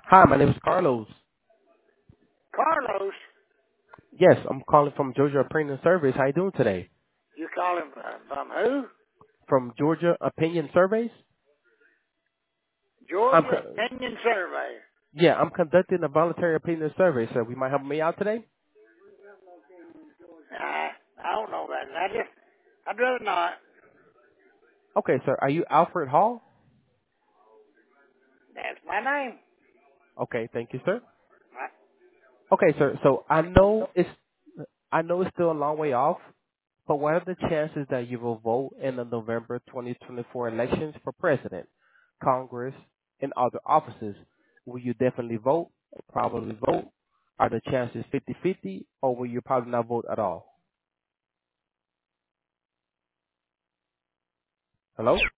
Hi, my name is Carlos. Carlos, Yes, I'm calling from Georgia Opinion Surveys. How you doing today? you call him from who? From Georgia Opinion Surveys? I'm Georgia co- Opinion Survey. yeah, I'm conducting a voluntary opinion survey, sir. We might help me out today. I don't know that. I'd rather not. Okay, sir. Are you Alfred Hall? That's my name. Okay, thank you, sir. I, Okay, sir. So I know it's still a long way off, but what are the chances that you will vote in the November 2024 elections for president, Congress, and other offices? Will you definitely vote? Probably vote? Are the chances 50-50, or will you probably not vote at all? Hello?